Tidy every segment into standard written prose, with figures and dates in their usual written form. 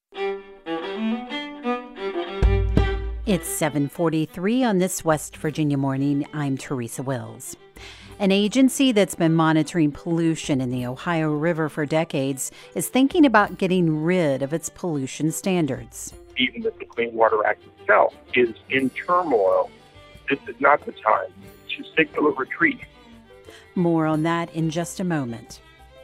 It's 7:43 on this West Virginia morning. I'm Teresa Wills. An agency that's been monitoring pollution in the Ohio River for decades is thinking about getting rid of its pollution standards. Even if the Clean Water Act itself is in turmoil, this is not the time to signal a retreat. More on that in just a moment.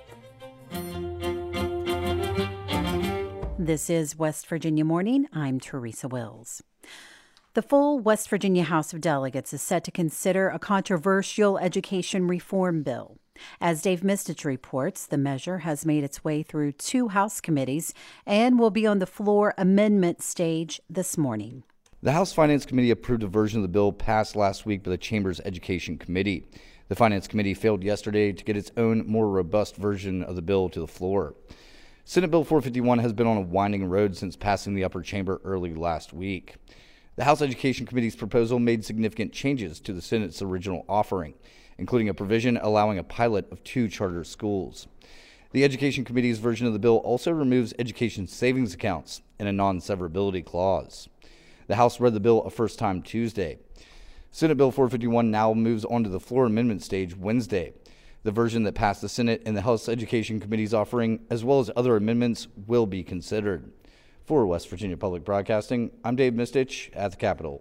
This is West Virginia Morning. I'm Teresa Wills. The full West Virginia House of Delegates is set to consider a controversial education reform bill. As Dave Mistich reports, the measure has made its way through two House committees and will be on the floor amendment stage this morning. The House Finance Committee approved a version of the bill passed last week by the Chamber's Education Committee. The Finance Committee failed yesterday to get its own more robust version of the bill to the floor. Senate Bill 451 has been on a winding road since passing the upper chamber early last week. The House Education Committee's proposal made significant changes to the Senate's original offering, including a provision allowing a pilot of 2 charter schools. The Education Committee's version of the bill also removes education savings accounts and a non-severability clause. The House read the bill a first time Tuesday. Senate Bill 451 now moves on to the floor amendment stage Wednesday. The version that passed the Senate and the House Education Committee's offering, as well as other amendments, will be considered. For West Virginia Public Broadcasting, I'm Dave Mistich at the Capitol.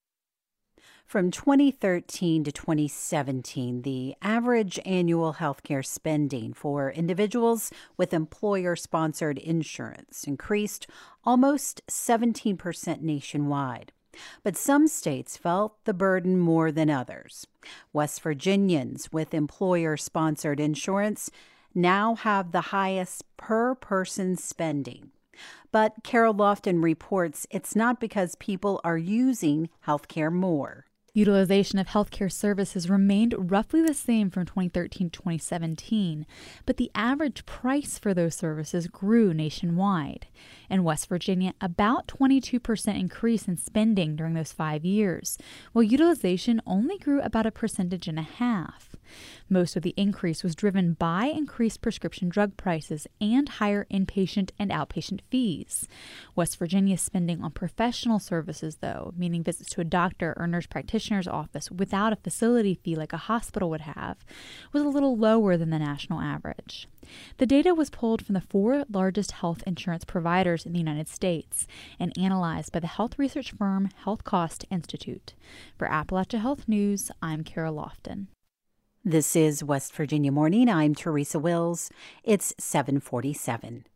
From 2013 to 2017, the average annual health care spending for individuals with employer-sponsored insurance increased almost 17% nationwide. But some states felt the burden more than others. West Virginians with employer-sponsored insurance now have the highest per-person spending. But Carol Lofton reports it's not because people are using health care more. Utilization of healthcare services remained roughly the same from 2013 to 2017, but the average price for those services grew nationwide. In West Virginia, about 22% increase in spending during those 5 years, while utilization only grew about 1.5%. Most of the increase was driven by increased prescription drug prices and higher inpatient and outpatient fees. West Virginia's spending on professional services, though, meaning visits to a doctor or nurse practitioner's office without a facility fee like a hospital would have, was a little lower than the national average. The data was pulled from the 4 largest health insurance providers in the United States and analyzed by the health research firm Health Cost Institute. For Appalachia Health News, I'm Carol Lofton. This is West Virginia Morning. I'm Teresa Wills. It's 7:47.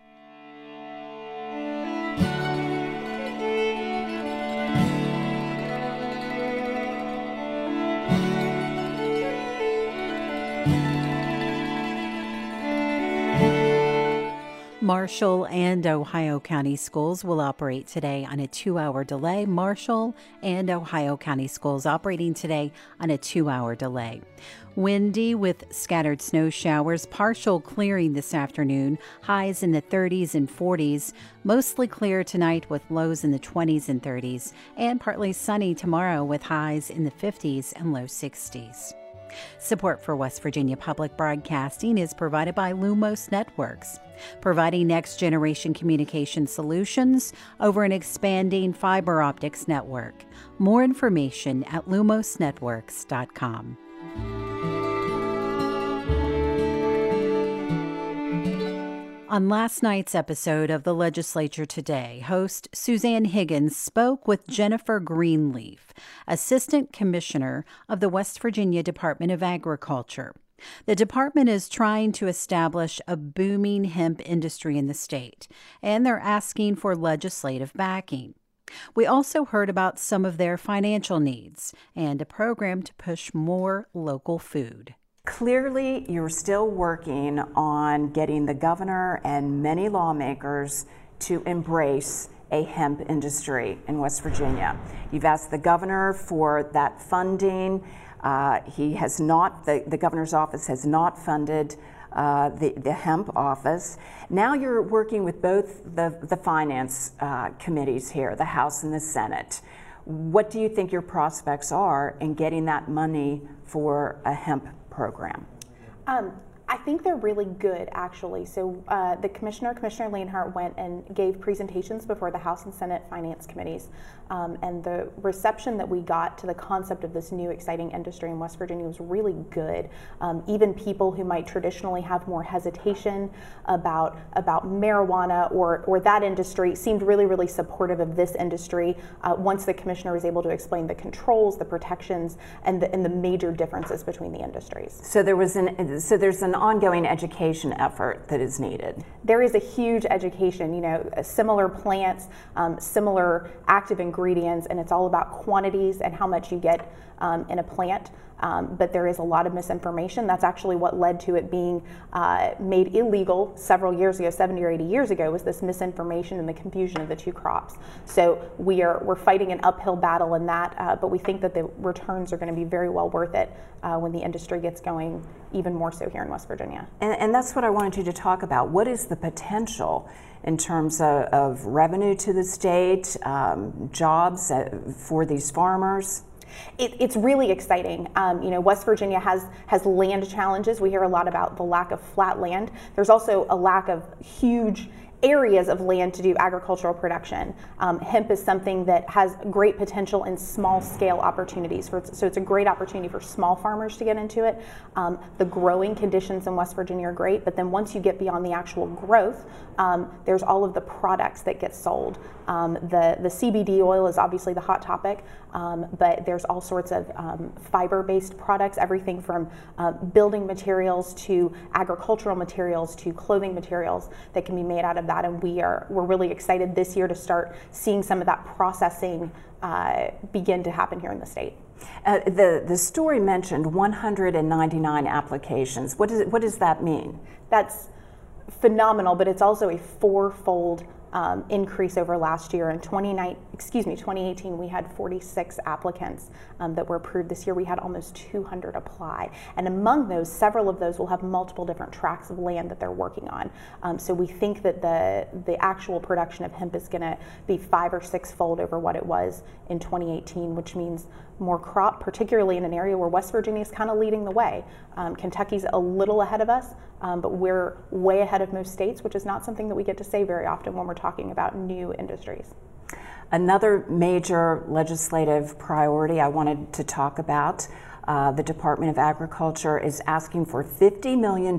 Marshall and Ohio County Schools will operate today on a 2-hour delay. Marshall and Ohio County Schools operating today on a 2-hour delay. Windy with scattered snow showers, partial clearing this afternoon, highs in the 30s and 40s. Mostly clear tonight with lows in the 20s and 30s, and partly sunny tomorrow with highs in the 50s and low 60s. Support for West Virginia Public Broadcasting is provided by Lumos Networks, providing next-generation communication solutions over an expanding fiber optics network. More information at lumosnetworks.com. On last night's episode of the Legislature Today, host Suzanne Higgins spoke with Jennifer Greenleaf, Assistant Commissioner of the West Virginia Department of Agriculture. The department is trying to establish a booming hemp industry in the state, and they're asking for legislative backing. We also heard about some of their financial needs and a program to push more local food. Clearly, you're still working on getting the governor and many lawmakers to embrace a hemp industry in West Virginia. You've asked the governor for that funding. He has not, the governor's office has not funded the hemp office. Now you're working with both the finance committees here, the House and the Senate. What do you think your prospects are in getting that money for a hemp program? I think they're really good, actually. So the Commissioner Leonhardt, went and gave presentations before the House and Senate Finance Committees. And the reception that we got to the concept of this new exciting industry in West Virginia was really good. Even people who might traditionally have more hesitation about marijuana or that industry seemed really, really supportive of this industry once the Commissioner was able to explain the controls, the protections, and the major differences between the industries. So there's an ongoing education effort that is needed. There is a huge education, similar plants, similar active ingredients, and it's all about quantities and how much you get in a plant. But there is a lot of misinformation. That's actually what led to it being made illegal several years ago, 70 or 80 years ago, was this misinformation and the confusion of the two crops. So we're fighting an uphill battle in that, but we think that the returns are going to be very well worth it when the industry gets going, even more so here in West Virginia. And that's what I wanted you to talk about. What is the potential in terms of revenue to the state, jobs for these farmers? It's really exciting. West Virginia has land challenges. We hear a lot about the lack of flat land. There's also a lack of huge areas of land to do agricultural production. Hemp is something that has great potential in small scale opportunities. So it's a great opportunity for small farmers to get into it. The growing conditions in West Virginia are great, but then once you get beyond the actual growth, there's all of the products that get sold. The CBD oil is obviously the hot topic, but there's all sorts of fiber-based products, everything from building materials to agricultural materials to clothing materials that can be made out of that, and we're really excited this year to start seeing some of that processing begin to happen here in the state. The story mentioned 199 applications. What does that mean? That's phenomenal, but it's also a fourfold increase over last year. In 2018, we had 46 applicants that were approved. This year, we had almost 200 apply. And among those, several of those will have multiple different tracts of land that they're working on. So we think that the actual production of hemp is going to be 5 or 6-fold over what it was in 2018, which means more crop, particularly in an area where West Virginia is kind of leading the way. Kentucky's a little ahead of us, but we're way ahead of most states, which is not something that we get to say very often when we're talking about new industries. Another major legislative priority I wanted to talk about, the Department of Agriculture is asking for $50 million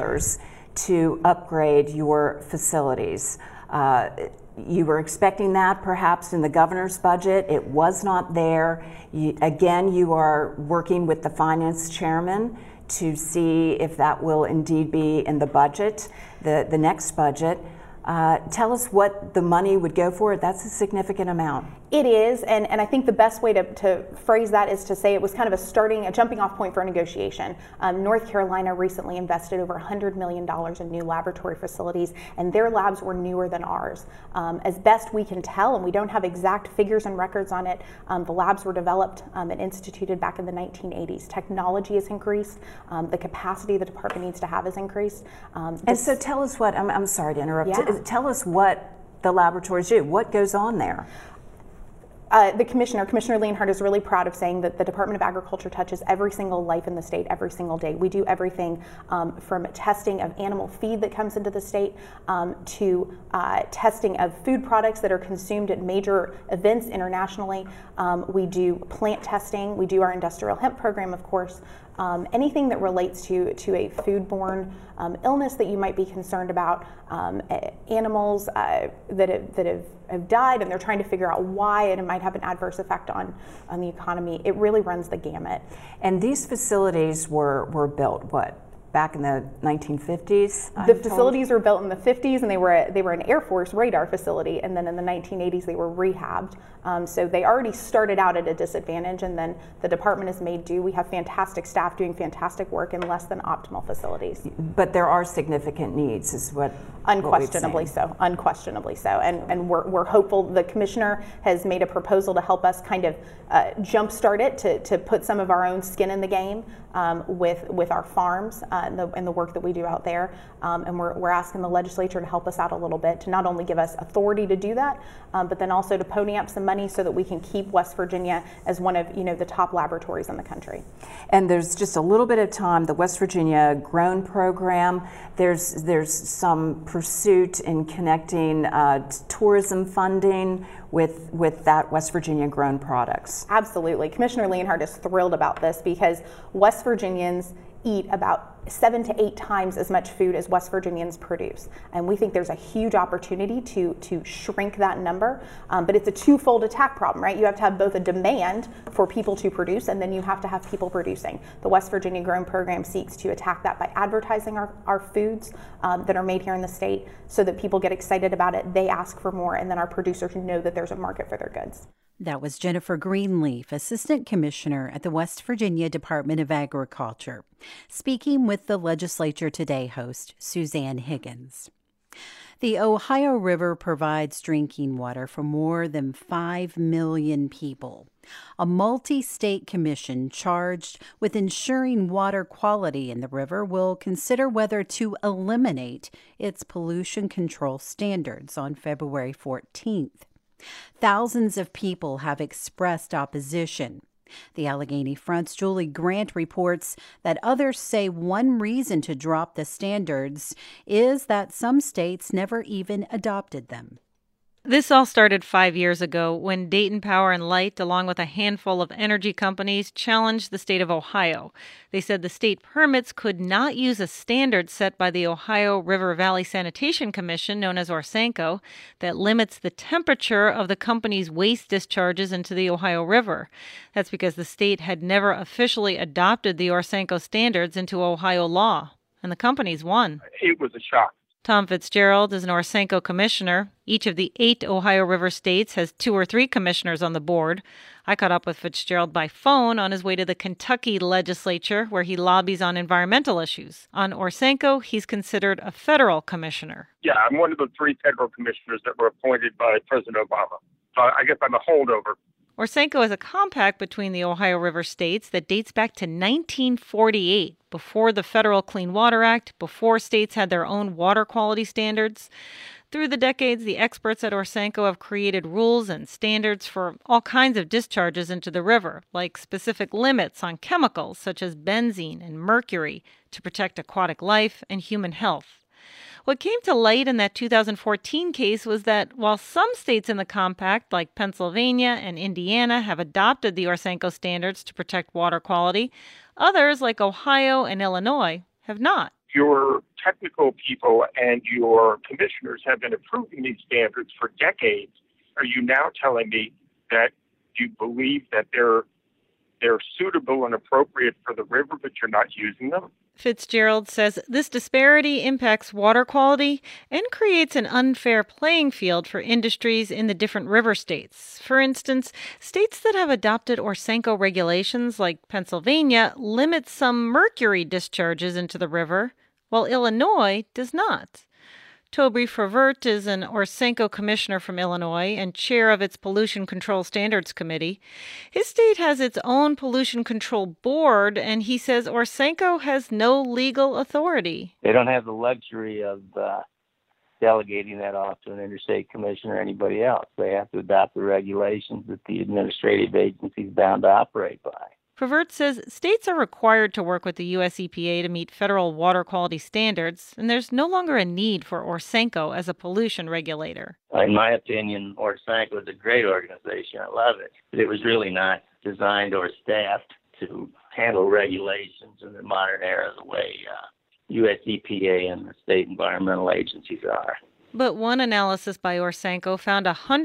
to upgrade your facilities. You were expecting that perhaps in the governor's budget. It was not there. Again, you are working with the finance chairman to see if that will indeed be in the budget, the next budget. Tell us what the money would go for. That's a significant amount. It is, and I think the best way to phrase that is to say it was kind of a jumping off point for a negotiation. North Carolina recently invested over $100 million in new laboratory facilities, and their labs were newer than ours. As best we can tell, and we don't have exact figures and records on it, the labs were developed and instituted back in the 1980s. Technology has increased, the capacity the department needs to have has increased. And so tell us what, I'm sorry to interrupt, Yeah. Tell us what the laboratories do. What goes on there? The Commissioner Leonhardt, is really proud of saying that the Department of Agriculture touches every single life in the state every single day. We do everything from testing of animal feed that comes into the state to testing of food products that are consumed at major events internationally. We do plant testing. We do our industrial hemp program, of course. Anything that relates to a foodborne illness that you might be concerned about, animals that have died and they're trying to figure out why, and it might have an adverse effect on the economy. It really runs the gamut. And these facilities were built, back in the 1950s? The facilities were built in the 50s, and they were an Air Force radar facility, and then in the 1980s they were rehabbed. So they already started out at a disadvantage, and then the department has made do. We have fantastic staff doing fantastic work in less than optimal facilities. But there are significant needs, is what unquestionably so. Unquestionably so, and we're hopeful. The commissioner has made a proposal to help us kind of jumpstart it, to put some of our own skin in the game. with our farms and the work that we do out there. And we're asking the legislature to help us out a little bit, to not only give us authority to do that, but then also to pony up some money so that we can keep West Virginia as one of the top laboratories in the country. And there's just a little bit of time, the West Virginia Grown Program, there's some pursuit in connecting tourism funding with that West Virginia grown products. Absolutely. Commissioner Leonhardt is thrilled about this because West Virginians eat about 7 to 8 times as much food as West Virginians produce. And we think there's a huge opportunity to shrink that number. But it's a twofold attack problem, right? You have to have both a demand for people to produce, and then you have to have people producing. The West Virginia Grown Program seeks to attack that by advertising our foods that are made here in the state so that people get excited about it, they ask for more, and then our producers know that there's a market for their goods. That was Jennifer Greenleaf, Assistant Commissioner at the West Virginia Department of Agriculture, speaking with the Legislature Today host, Suzanne Higgins. The Ohio River provides drinking water for more than 5 million people. A multi-state commission charged with ensuring water quality in the river will consider whether to eliminate its pollution control standards on February 14th. Thousands of people have expressed opposition. The Allegheny Front's Julie Grant reports that others say one reason to drop the standards is that some states never even adopted them. This all started 5 years ago when Dayton Power and Light, along with a handful of energy companies, challenged the state of Ohio. They said the state permits could not use a standard set by the Ohio River Valley Sanitation Commission, known as Orsanco, that limits the temperature of the company's waste discharges into the Ohio River. That's because the state had never officially adopted the Orsanco standards into Ohio law, and the companies won. It was a shock. Tom Fitzgerald is an Orsanco commissioner. Each of the 8 Ohio River states has 2 or 3 commissioners on the board. I caught up with Fitzgerald by phone on his way to the Kentucky legislature, where he lobbies on environmental issues. On Orsanco, he's considered a federal commissioner. Yeah, I'm one of the 3 federal commissioners that were appointed by President Obama. So I guess I'm a holdover. Orsanco is a compact between the Ohio River states that dates back to 1948, before the Federal Clean Water Act, before states had their own water quality standards. Through the decades, the experts at Orsanco have created rules and standards for all kinds of discharges into the river, like specific limits on chemicals such as benzene and mercury to protect aquatic life and human health. What came to light in that 2014 case was that while some states in the compact, like Pennsylvania and Indiana, have adopted the Orsanco standards to protect water quality, others, like Ohio and Illinois, have not. Your technical people and your commissioners have been approving these standards for decades. Are you now telling me that you believe that they're suitable and appropriate for the river, but you're not using them? Fitzgerald says this disparity impacts water quality and creates an unfair playing field for industries in the different river states. For instance, states that have adopted Orsanco regulations, like Pennsylvania, limit some mercury discharges into the river, while Illinois does not. Toby Favert is an Orsanco commissioner from Illinois and chair of its Pollution Control Standards Committee. His state has its own pollution control board, and he says Orsanco has no legal authority. They don't have the luxury of delegating that off to an interstate commission or anybody else. They have to adopt the regulations that the administrative agency is bound to operate by. Favert says states are required to work with the U.S. EPA to meet federal water quality standards, and there's no longer a need for Orsanco as a pollution regulator. In my opinion, Orsanco is a great organization. I love it. But it was really not designed or staffed to handle regulations in the modern era the way U.S. EPA and the state environmental agencies are. But one analysis by Orsanco found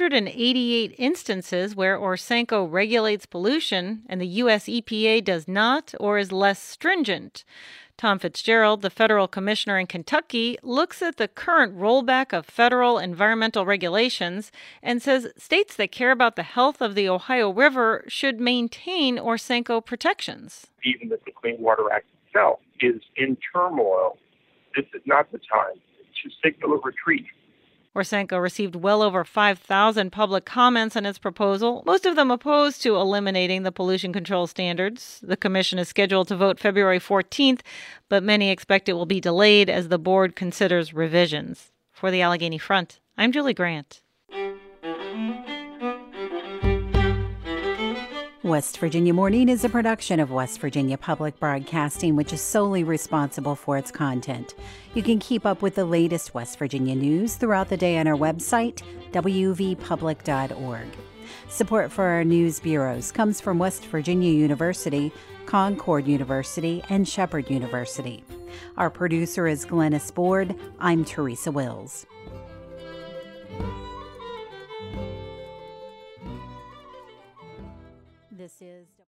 188 instances where Orsanco regulates pollution and the U.S. EPA does not or is less stringent. Tom Fitzgerald, the federal commissioner in Kentucky, looks at the current rollback of federal environmental regulations and says states that care about the health of the Ohio River should maintain Orsanco protections. Even that the Clean Water Act itself is in turmoil, this is not the time to signal a retreat. Orsenko received well over 5,000 public comments on its proposal, most of them opposed to eliminating the pollution control standards. The commission is scheduled to vote February 14th, but many expect it will be delayed as the board considers revisions. For the Allegheny Front, I'm Julie Grant. West Virginia Morning is a production of West Virginia Public Broadcasting, which is solely responsible for its content. You can keep up with the latest West Virginia news throughout the day on our website, wvpublic.org. Support for our news bureaus comes from West Virginia University, Concord University, and Shepherd University. Our producer is Glennis Board. I'm Teresa Wills. This is